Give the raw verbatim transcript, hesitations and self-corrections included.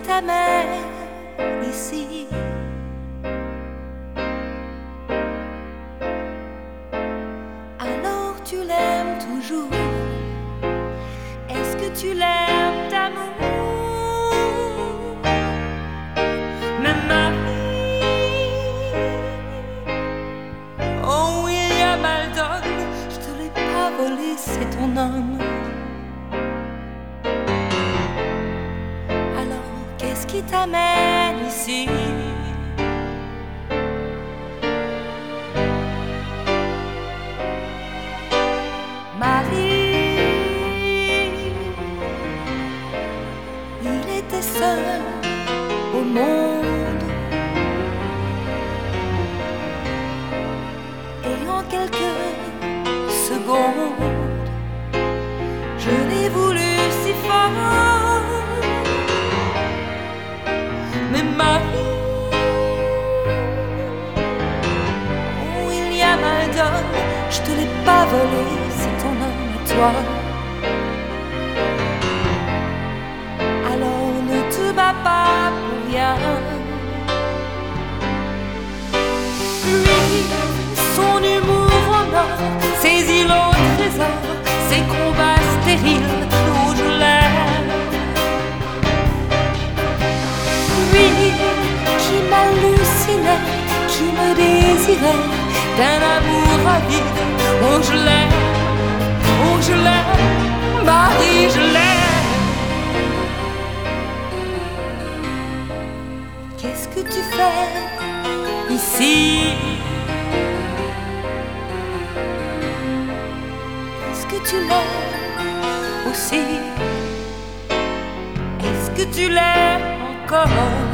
t'amène ici? Alors tu l'aimes toujours? Est-ce que tu l'aimes d'amour? Mais Marie, oh William Aldon, je te l'ai pas volé, c'est ton homme. Alors qu'est-ce qui t'amène ici? Marie, il était seul au monde, et en quelques secondes, je l'ai voulu si fort. Mais Marie, oh William Aldon, je te l'ai pas volé, c'est ton homme à toi. Alors ne te bats pas pour rien. Lui, son humour en or, ses îlots au trésor, ses combats stériles, où je l'aime. Lui qui m'hallucinait, qui me désirait d'un amour avide. Oh je l'aime, oh je l'aime, Marie je l'aime. Qu'est-ce que tu fais ici? Est-ce que tu l'aimes aussi? Est-ce que tu l'aimes encore?